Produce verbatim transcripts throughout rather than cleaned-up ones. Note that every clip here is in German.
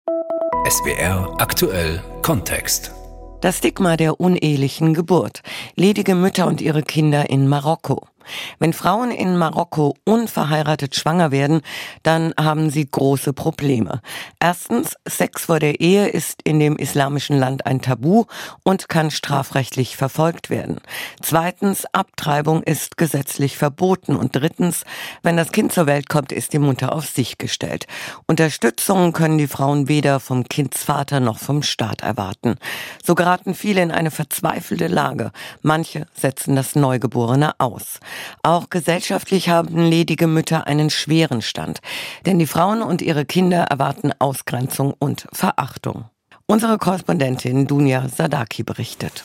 S W R aktuell Kontext. Das Stigma der unehelichen Geburt. Ledige Mütter und ihre Kinder in Marokko. Wenn Frauen in Marokko unverheiratet schwanger werden, dann haben sie große Probleme. Erstens, Sex vor der Ehe ist in dem islamischen Land ein Tabu und kann strafrechtlich verfolgt werden. Zweitens, Abtreibung ist gesetzlich verboten. Und drittens, wenn das Kind zur Welt kommt, ist die Mutter auf sich gestellt. Unterstützung können die Frauen weder vom Kindsvater noch vom Staat erwarten. So geraten viele in eine verzweifelte Lage. Manche setzen das Neugeborene aus. Auch gesellschaftlich haben ledige Mütter einen schweren Stand. Denn die Frauen und ihre Kinder erwarten Ausgrenzung und Verachtung. Unsere Korrespondentin Dunia Sadaki berichtet.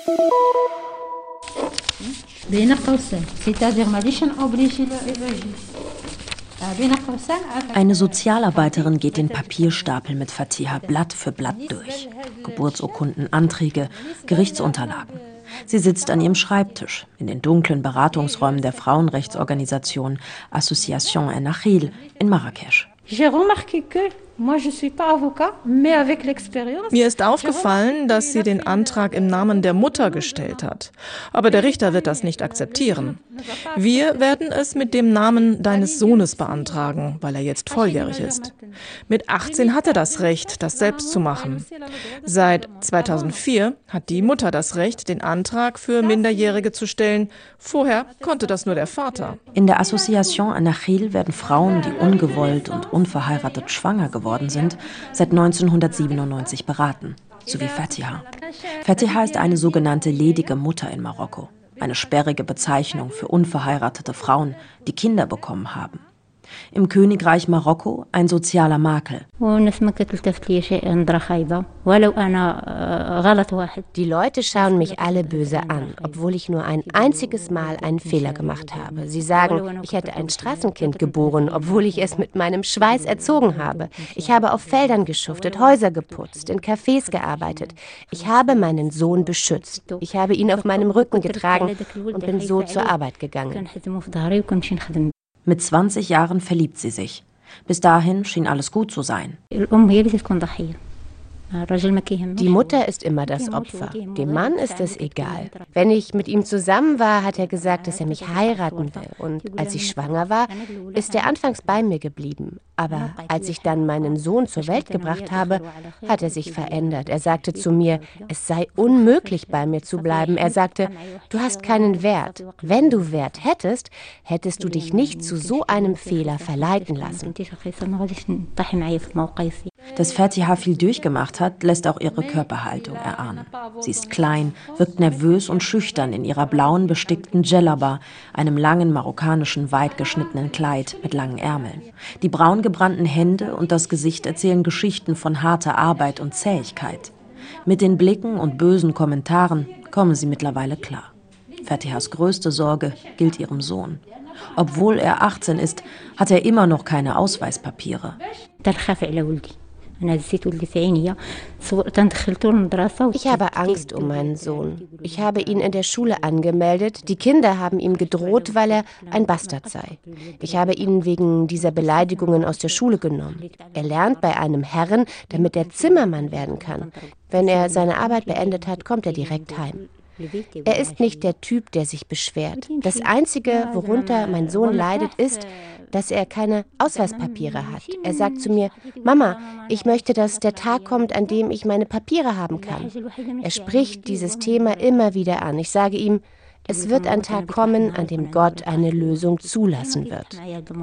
Eine Sozialarbeiterin geht den Papierstapel mit Fatiha Blatt für Blatt durch. Geburtsurkunden, Anträge, Gerichtsunterlagen. Sie sitzt an ihrem Schreibtisch in den dunklen Beratungsräumen der Frauenrechtsorganisation Association Ennahil in Marrakesch. Mir ist aufgefallen, dass sie den Antrag im Namen der Mutter gestellt hat. Aber der Richter wird das nicht akzeptieren. Wir werden es mit dem Namen deines Sohnes beantragen, weil er jetzt volljährig ist. Mit achtzehn hat er das Recht, das selbst zu machen. Seit zweitausendvier hat die Mutter das Recht, den Antrag für Minderjährige zu stellen. Vorher konnte das nur der Vater. In der Association Ennahil werden Frauen, die ungewollt und unverheiratet schwanger geworden sind, seit neunzehnhundertsiebenundneunzig beraten, so wie Fatiha. Fatiha ist eine sogenannte ledige Mutter in Marokko, eine sperrige Bezeichnung für unverheiratete Frauen, die Kinder bekommen haben. Im Königreich Marokko ein sozialer Makel. Die Leute schauen mich alle böse an, obwohl ich nur ein einziges Mal einen Fehler gemacht habe. Sie sagen, ich hätte ein Straßenkind geboren, obwohl ich es mit meinem Schweiß erzogen habe. Ich habe auf Feldern geschuftet, Häuser geputzt, in Cafés gearbeitet. Ich habe meinen Sohn beschützt. Ich habe ihn auf meinem Rücken getragen und bin so zur Arbeit gegangen. Mit zwanzig Jahren verliebt sie sich. Bis dahin schien alles gut zu sein. Die Mutter ist immer das Opfer. Dem Mann ist es egal. Wenn ich mit ihm zusammen war, hat er gesagt, dass er mich heiraten will. Und als ich schwanger war, ist er anfangs bei mir geblieben. Aber als ich dann meinen Sohn zur Welt gebracht habe, hat er sich verändert. Er sagte zu mir, es sei unmöglich, bei mir zu bleiben. Er sagte, du hast keinen Wert. Wenn du Wert hättest, hättest du dich nicht zu so einem Fehler verleiten lassen. Dass Fatiha viel durchgemacht hat, lässt auch ihre Körperhaltung erahnen. Sie ist klein, wirkt nervös und schüchtern in ihrer blauen bestickten Djellaba, einem langen marokkanischen, weit geschnittenen Kleid mit langen Ärmeln. Die braun gebrannten Hände und das Gesicht erzählen Geschichten von harter Arbeit und Zähigkeit. Mit den Blicken und bösen Kommentaren kommen sie mittlerweile klar. Fatihas größte Sorge gilt ihrem Sohn. Obwohl er achtzehn ist, hat er immer noch keine Ausweispapiere. Ich habe Angst um meinen Sohn. Ich habe ihn in der Schule angemeldet. Die Kinder haben ihm gedroht, weil er ein Bastard sei. Ich habe ihn wegen dieser Beleidigungen aus der Schule genommen. Er lernt bei einem Herren, damit er Zimmermann werden kann. Wenn er seine Arbeit beendet hat, kommt er direkt heim. Er ist nicht der Typ, der sich beschwert. Das Einzige, worunter mein Sohn leidet, ist, dass er keine Ausweispapiere hat. Er sagt zu mir, Mama, ich möchte, dass der Tag kommt, an dem ich meine Papiere haben kann. Er spricht dieses Thema immer wieder an. Ich sage ihm, es wird ein Tag kommen, an dem Gott eine Lösung zulassen wird.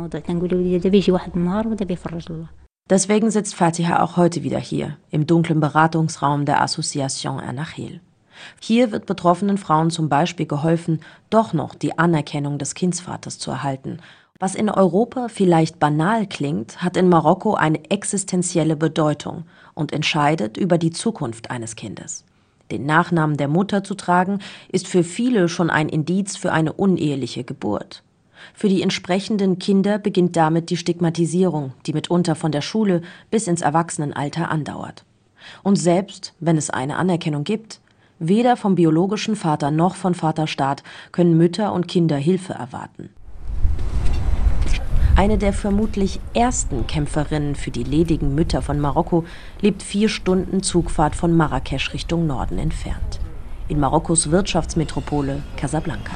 Deswegen sitzt Fatiha auch heute wieder hier, im dunklen Beratungsraum der Association Ennahil. Hier wird betroffenen Frauen zum Beispiel geholfen, doch noch die Anerkennung des Kindsvaters zu erhalten. Was in Europa vielleicht banal klingt, hat in Marokko eine existenzielle Bedeutung und entscheidet über die Zukunft eines Kindes. Den Nachnamen der Mutter zu tragen, ist für viele schon ein Indiz für eine uneheliche Geburt. Für die entsprechenden Kinder beginnt damit die Stigmatisierung, die mitunter von der Schule bis ins Erwachsenenalter andauert. Und selbst wenn es eine Anerkennung gibt, weder vom biologischen Vater noch von Vaterstaat können Mütter und Kinder Hilfe erwarten. Eine der vermutlich ersten Kämpferinnen für die ledigen Mütter von Marokko lebt vier Stunden Zugfahrt von Marrakesch Richtung Norden entfernt. In Marokkos Wirtschaftsmetropole Casablanca.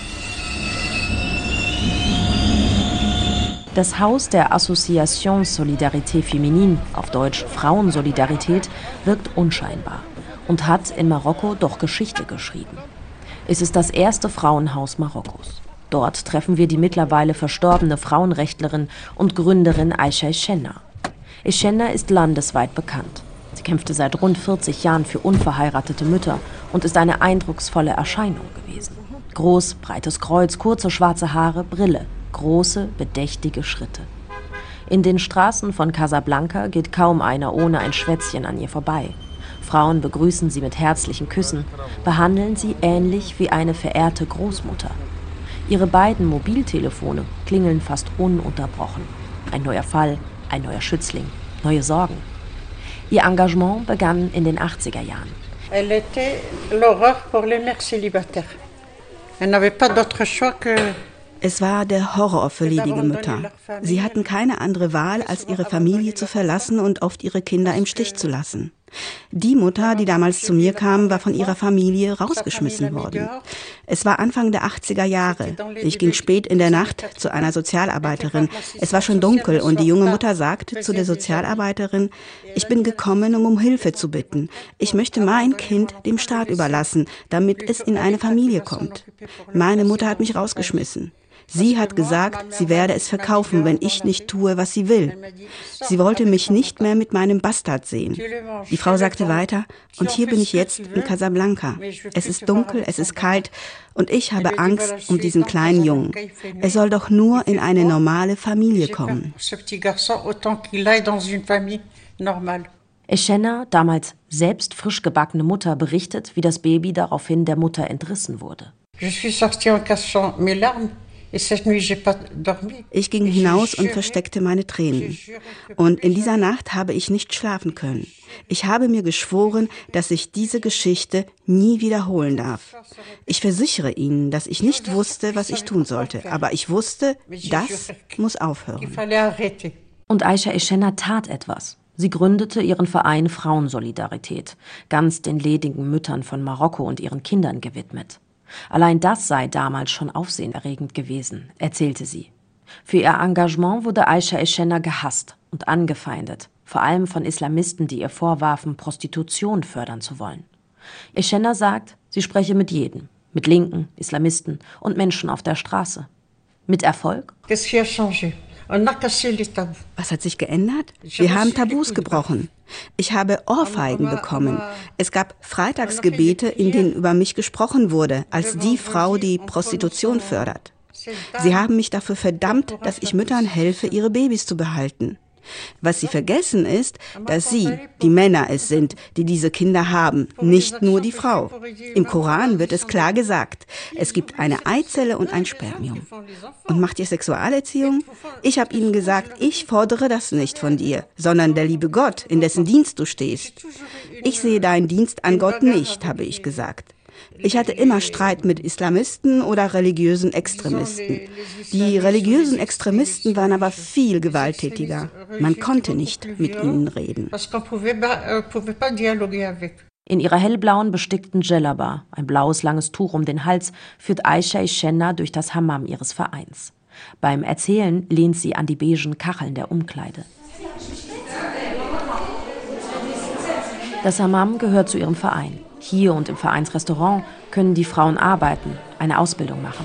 Das Haus der Association Solidarité Féminine, auf Deutsch Frauensolidarität, wirkt unscheinbar und hat in Marokko doch Geschichte geschrieben. Es ist das erste Frauenhaus Marokkos. Dort treffen wir die mittlerweile verstorbene Frauenrechtlerin und Gründerin Aïcha Echenna. Echenna ist landesweit bekannt. Sie kämpfte seit rund vierzig Jahren für unverheiratete Mütter und ist eine eindrucksvolle Erscheinung gewesen. Groß, breites Kreuz, kurze schwarze Haare, Brille, große, bedächtige Schritte. In den Straßen von Casablanca geht kaum einer ohne ein Schwätzchen an ihr vorbei. Frauen begrüßen sie mit herzlichen Küssen, behandeln sie ähnlich wie eine verehrte Großmutter. Ihre beiden Mobiltelefone klingeln fast ununterbrochen. Ein neuer Fall, ein neuer Schützling, neue Sorgen. Ihr Engagement begann in den achtziger Jahren. Elle était l'horreur pour les mères célibataires. Elle n'avait pas d'autre choix que Es war der Horror für ledige Mütter. Sie hatten keine andere Wahl, als ihre Familie zu verlassen und oft ihre Kinder im Stich zu lassen. Die Mutter, die damals zu mir kam, war von ihrer Familie rausgeschmissen worden. Es war Anfang der achtziger Jahre. Ich ging spät in der Nacht zu einer Sozialarbeiterin. Es war schon dunkel und die junge Mutter sagte zu der Sozialarbeiterin: Ich bin gekommen, um um Hilfe zu bitten. Ich möchte mein Kind dem Staat überlassen, damit es in eine Familie kommt. Meine Mutter hat mich rausgeschmissen. Sie hat gesagt, sie werde es verkaufen, wenn ich nicht tue, was sie will. Sie wollte mich nicht mehr mit meinem Bastard sehen. Die Frau sagte weiter: Und hier bin ich jetzt in Casablanca. Es ist dunkel, es ist kalt und ich habe Angst um diesen kleinen Jungen. Er soll doch nur in eine normale Familie kommen. Echenna, damals selbst frisch gebackene Mutter, berichtet, wie das Baby daraufhin der Mutter entrissen wurde. Ich ging hinaus und versteckte meine Tränen. Und in dieser Nacht habe ich nicht schlafen können. Ich habe mir geschworen, dass ich diese Geschichte nie wiederholen darf. Ich versichere Ihnen, dass ich nicht wusste, was ich tun sollte. Aber ich wusste, das muss aufhören. Und Aïcha Echenna tat etwas. Sie gründete ihren Verein Frauensolidarität, ganz den ledigen Müttern von Marokko und ihren Kindern gewidmet. Allein das sei damals schon aufsehenerregend gewesen, erzählte sie. Für ihr Engagement wurde Aïcha Echenna gehasst und angefeindet, vor allem von Islamisten, die ihr vorwarfen, Prostitution fördern zu wollen. Echenna sagt, sie spreche mit jedem, mit Linken, Islamisten und Menschen auf der Straße. Mit Erfolg? Was hat sich geändert? Wir haben Tabus gebrochen. Ich habe Ohrfeigen bekommen. Es gab Freitagsgebete, in denen über mich gesprochen wurde, als die Frau, die Prostitution fördert. Sie haben mich dafür verdammt, dass ich Müttern helfe, ihre Babys zu behalten. Was sie vergessen ist, dass sie, die Männer es sind, die diese Kinder haben, nicht nur die Frau. Im Koran wird es klar gesagt, es gibt eine Eizelle und ein Spermium. Und macht ihr Sexualerziehung? Ich habe ihnen gesagt, ich fordere das nicht von dir, sondern der liebe Gott, in dessen Dienst du stehst. Ich sehe deinen Dienst an Gott nicht, habe ich gesagt. Ich hatte immer Streit mit Islamisten oder religiösen Extremisten. Die religiösen Extremisten waren aber viel gewalttätiger. Man konnte nicht mit ihnen reden. In ihrer hellblauen bestickten Djellaba, ein blaues langes Tuch um den Hals, führt Aïcha Echenna durch das Hammam ihres Vereins. Beim Erzählen lehnt sie an die beigen Kacheln der Umkleide. Das Hammam gehört zu ihrem Verein. Hier und im Vereinsrestaurant können die Frauen arbeiten, eine Ausbildung machen.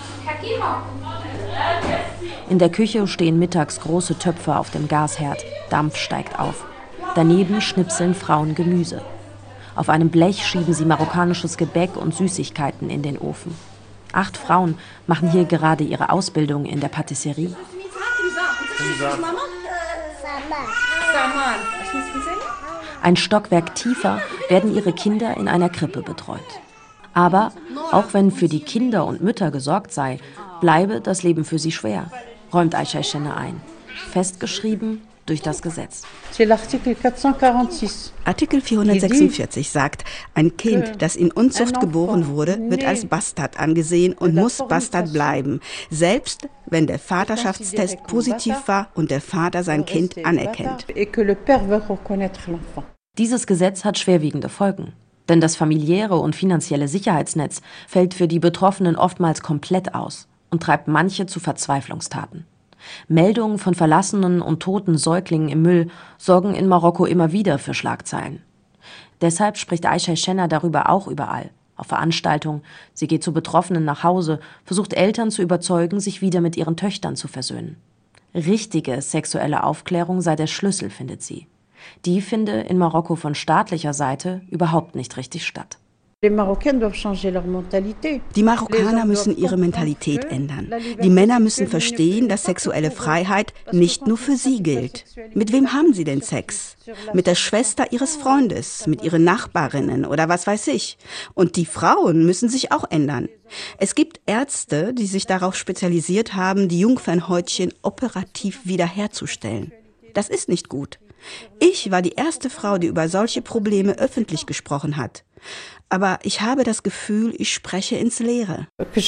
In der Küche stehen mittags große Töpfe auf dem Gasherd. Dampf steigt auf. Daneben schnipseln Frauen Gemüse. Auf einem Blech schieben sie marokkanisches Gebäck und Süßigkeiten in den Ofen. Acht Frauen machen hier gerade ihre Ausbildung in der Patisserie. Ein Stockwerk tiefer werden ihre Kinder in einer Krippe betreut. Aber auch wenn für die Kinder und Mütter gesorgt sei, bleibe das Leben für sie schwer, räumt Aïcha Echenna ein. Festgeschrieben durch das Gesetz. Artikel vierhundertsechsundvierzig sagt, ein Kind, das in Unzucht geboren wurde, wird als Bastard angesehen und muss Bastard bleiben, selbst wenn der Vaterschaftstest positiv war und der Vater sein Kind anerkennt. Dieses Gesetz hat schwerwiegende Folgen. Denn das familiäre und finanzielle Sicherheitsnetz fällt für die Betroffenen oftmals komplett aus und treibt manche zu Verzweiflungstaten. Meldungen von verlassenen und toten Säuglingen im Müll sorgen in Marokko immer wieder für Schlagzeilen. Deshalb spricht Aisha Schenner darüber auch überall, auf Veranstaltungen. Sie geht zu Betroffenen nach Hause, versucht Eltern zu überzeugen, sich wieder mit ihren Töchtern zu versöhnen. Richtige sexuelle Aufklärung sei der Schlüssel, findet sie. Die finde in Marokko von staatlicher Seite überhaupt nicht richtig statt. Die Marokkaner müssen ihre Mentalität ändern. Die Männer müssen verstehen, dass sexuelle Freiheit nicht nur für sie gilt. Mit wem haben sie denn Sex? Mit der Schwester ihres Freundes, mit ihren Nachbarinnen oder was weiß ich. Und die Frauen müssen sich auch ändern. Es gibt Ärzte, die sich darauf spezialisiert haben, die Jungfernhäutchen operativ wiederherzustellen. Das ist nicht gut. Ich war die erste Frau, die über solche Probleme öffentlich gesprochen hat. Aber ich habe das Gefühl, ich spreche ins Leere.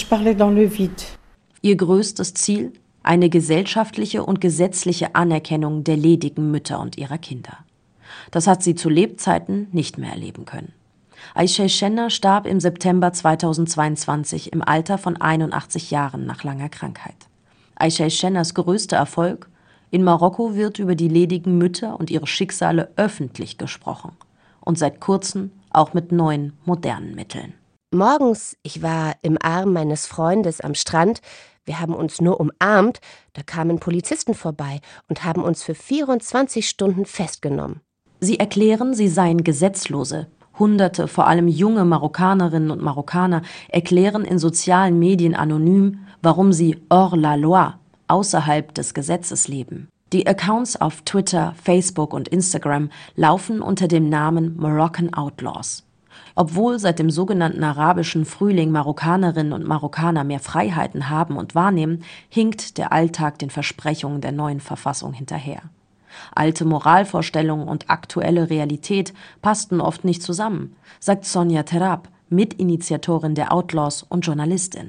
Ihr größtes Ziel? Eine gesellschaftliche und gesetzliche Anerkennung der ledigen Mütter und ihrer Kinder. Das hat sie zu Lebzeiten nicht mehr erleben können. Aisha Schenner starb im September zweitausendzweiundzwanzig im Alter von einundachtzig Jahren nach langer Krankheit. Aisha Schenners größter Erfolg? In Marokko wird über die ledigen Mütter und ihre Schicksale öffentlich gesprochen. Und seit kurzem auch mit neuen, modernen Mitteln. Morgens, ich war im Arm meines Freundes am Strand. Wir haben uns nur umarmt. Da kamen Polizisten vorbei und haben uns für vierundzwanzig Stunden festgenommen. Sie erklären, sie seien Gesetzlose. Hunderte, vor allem junge Marokkanerinnen und Marokkaner, erklären in sozialen Medien anonym, warum sie hors la loi, außerhalb des Gesetzes leben. Die Accounts auf Twitter, Facebook und Instagram laufen unter dem Namen Moroccan Outlaws. Obwohl seit dem sogenannten arabischen Frühling Marokkanerinnen und Marokkaner mehr Freiheiten haben und wahrnehmen, hinkt der Alltag den Versprechungen der neuen Verfassung hinterher. Alte Moralvorstellungen und aktuelle Realität passten oft nicht zusammen, sagt Sonia Terab, Mitinitiatorin der Outlaws und Journalistin.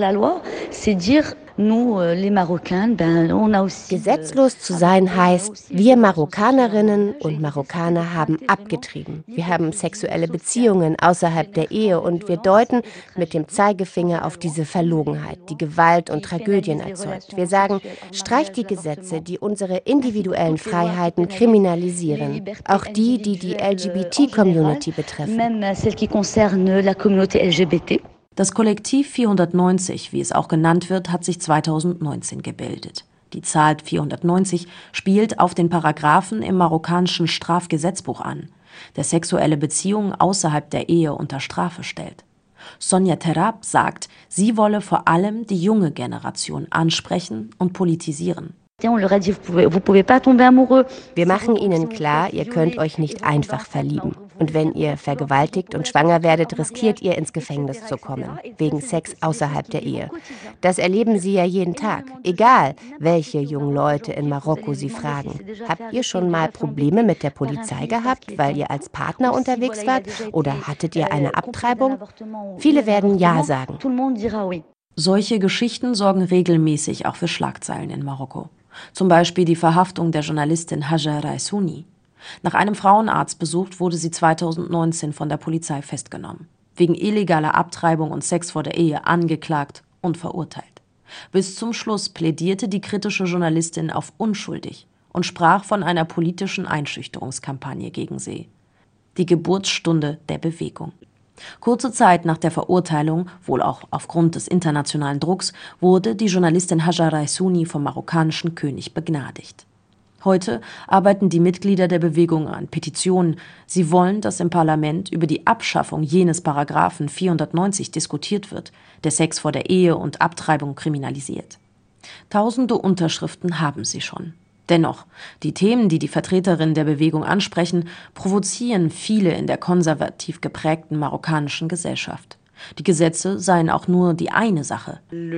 Gesetzlos zu sein heißt, wir Marokkanerinnen und Marokkaner haben abgetrieben. Wir haben sexuelle Beziehungen außerhalb der Ehe und wir deuten mit dem Zeigefinger auf diese Verlogenheit, die Gewalt und Tragödien erzeugt. Wir sagen, streicht die Gesetze, die unsere individuellen Freiheiten kriminalisieren, auch die, die die L G B T-Community betreffen. Das Kollektiv vierhundertneunzig, wie es auch genannt wird, hat sich zweitausendneunzehn gebildet. Die Zahl vierhundertneunzig spielt auf den Paragraphen im marokkanischen Strafgesetzbuch an, der sexuelle Beziehungen außerhalb der Ehe unter Strafe stellt. Sonia Terab sagt, sie wolle vor allem die junge Generation ansprechen und politisieren. Wir machen ihnen klar, ihr könnt euch nicht einfach verlieben. Und wenn ihr vergewaltigt und schwanger werdet, riskiert ihr ins Gefängnis zu kommen, wegen Sex außerhalb der Ehe. Das erleben sie ja jeden Tag, egal welche jungen Leute in Marokko sie fragen. Habt ihr schon mal Probleme mit der Polizei gehabt, weil ihr als Partner unterwegs wart? Oder hattet ihr eine Abtreibung? Viele werden Ja sagen. Solche Geschichten sorgen regelmäßig auch für Schlagzeilen in Marokko. Zum Beispiel die Verhaftung der Journalistin Hajar Raissouni. Nach einem Frauenarztbesuch wurde sie zweitausendneunzehn von der Polizei festgenommen, wegen illegaler Abtreibung und Sex vor der Ehe angeklagt und verurteilt. Bis zum Schluss plädierte die kritische Journalistin auf unschuldig und sprach von einer politischen Einschüchterungskampagne gegen sie. Die Geburtsstunde der Bewegung. Kurze Zeit nach der Verurteilung, wohl auch aufgrund des internationalen Drucks, wurde die Journalistin Hajar Raissouni vom marokkanischen König begnadigt. Heute arbeiten die Mitglieder der Bewegung an Petitionen. Sie wollen, dass im Parlament über die Abschaffung jenes Paragraphen vierhundertneunzig diskutiert wird, der Sex vor der Ehe und Abtreibung kriminalisiert. Tausende Unterschriften haben sie schon. Dennoch, die Themen, die die Vertreterinnen der Bewegung ansprechen, provozieren viele in der konservativ geprägten marokkanischen Gesellschaft. Die Gesetze seien auch nur die eine Sache. Die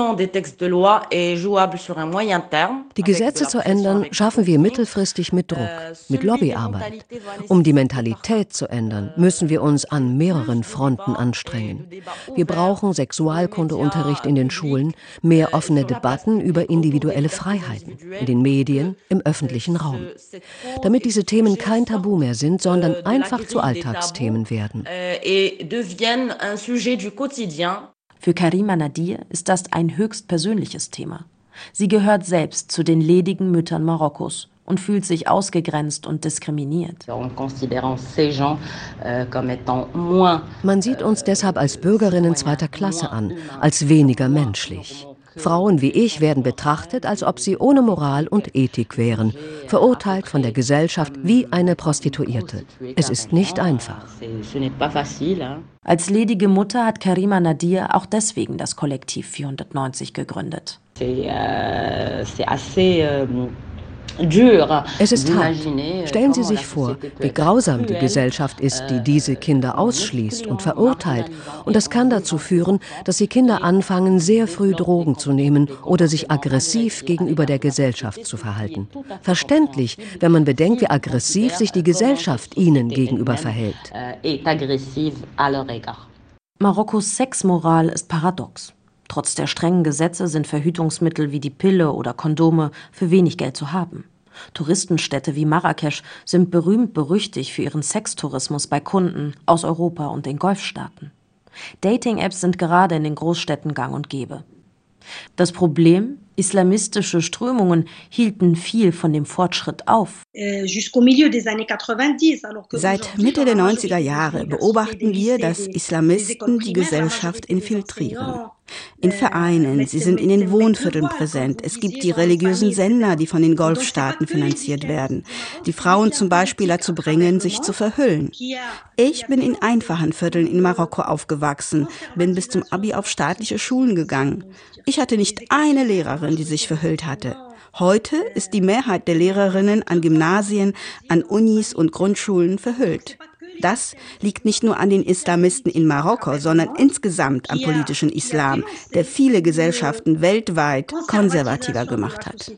Gesetze zu ändern, schaffen wir mittelfristig mit Druck, mit Lobbyarbeit. Um die Mentalität zu ändern, müssen wir uns an mehreren Fronten anstrengen. Wir brauchen Sexualkundeunterricht in den Schulen, mehr offene Debatten über individuelle Freiheiten, in den Medien, im öffentlichen Raum. Damit diese Themen kein Tabu mehr sind, sondern einfach zu Alltagsthemen werden. Für Karima Nadir ist das ein höchst persönliches Thema. Sie gehört selbst zu den ledigen Müttern Marokkos und fühlt sich ausgegrenzt und diskriminiert. Man sieht uns deshalb als Bürgerinnen zweiter Klasse an, als weniger menschlich. Frauen wie ich werden betrachtet, als ob sie ohne Moral und Ethik wären, verurteilt von der Gesellschaft wie eine Prostituierte. Es ist nicht einfach. Als ledige Mutter hat Karima Nadir auch deswegen das Kollektiv vierhundertneunzig gegründet. Es ist hart. Stellen Sie sich vor, wie grausam die Gesellschaft ist, die diese Kinder ausschließt und verurteilt. Und das kann dazu führen, dass die Kinder anfangen, sehr früh Drogen zu nehmen oder sich aggressiv gegenüber der Gesellschaft zu verhalten. Verständlich, wenn man bedenkt, wie aggressiv sich die Gesellschaft ihnen gegenüber verhält. Marokkos Sexmoral ist paradox. Trotz der strengen Gesetze sind Verhütungsmittel wie die Pille oder Kondome für wenig Geld zu haben. Touristenstädte wie Marrakesch sind berühmt berüchtigt für ihren Sextourismus bei Kunden aus Europa und den Golfstaaten. Dating-Apps sind gerade in den Großstädten gang und gäbe. Das Problem: islamistische Strömungen hielten viel von dem Fortschritt auf. Seit Mitte der neunziger Jahre beobachten wir, dass Islamisten die Gesellschaft infiltrieren. In Vereinen, sie sind in den Wohnvierteln präsent. Es gibt die religiösen Sender, die von den Golfstaaten finanziert werden, die Frauen zum Beispiel dazu bringen, sich zu verhüllen. Ich bin in einfachen Vierteln in Marokko aufgewachsen, bin bis zum Abi auf staatliche Schulen gegangen. Ich hatte nicht eine Lehrerin, die sich verhüllt hatte. Heute ist die Mehrheit der Lehrerinnen an Gymnasien, an Unis und Grundschulen verhüllt. Das liegt nicht nur an den Islamisten in Marokko, sondern insgesamt am politischen Islam, der viele Gesellschaften weltweit konservativer gemacht hat.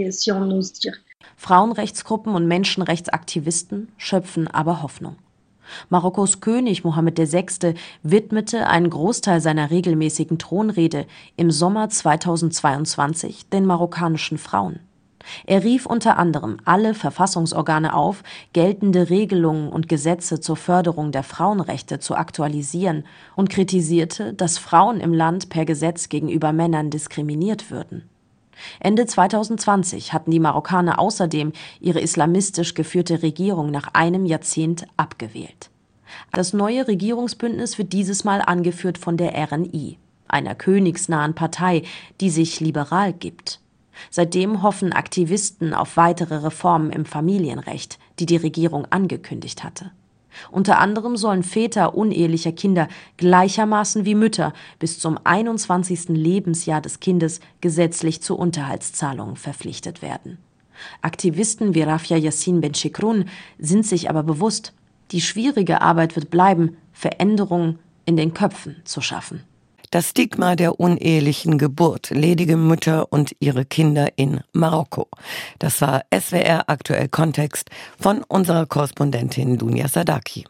Frauenrechtsgruppen und Menschenrechtsaktivisten schöpfen aber Hoffnung. Marokkos König Mohammed der Sechste widmete einen Großteil seiner regelmäßigen Thronrede im Sommer zweitausendzweiundzwanzig den marokkanischen Frauen. Er rief unter anderem alle Verfassungsorgane auf, geltende Regelungen und Gesetze zur Förderung der Frauenrechte zu aktualisieren und kritisierte, dass Frauen im Land per Gesetz gegenüber Männern diskriminiert würden. Ende zweitausendzwanzig hatten die Marokkaner außerdem ihre islamistisch geführte Regierung nach einem Jahrzehnt abgewählt. Das neue Regierungsbündnis wird dieses Mal angeführt von der R N I, einer königsnahen Partei, die sich liberal gibt. Seitdem hoffen Aktivisten auf weitere Reformen im Familienrecht, die die Regierung angekündigt hatte. Unter anderem sollen Väter unehelicher Kinder gleichermaßen wie Mütter bis zum einundzwanzigsten Lebensjahr des Kindes gesetzlich zu Unterhaltszahlungen verpflichtet werden. Aktivisten wie Rafia Yassin Benchekrun sind sich aber bewusst, die schwierige Arbeit wird bleiben, Veränderungen in den Köpfen zu schaffen. Das Stigma der unehelichen Geburt, ledige Mütter und ihre Kinder in Marokko. Das war S W R Aktuell Kontext von unserer Korrespondentin Dunja Sadaki.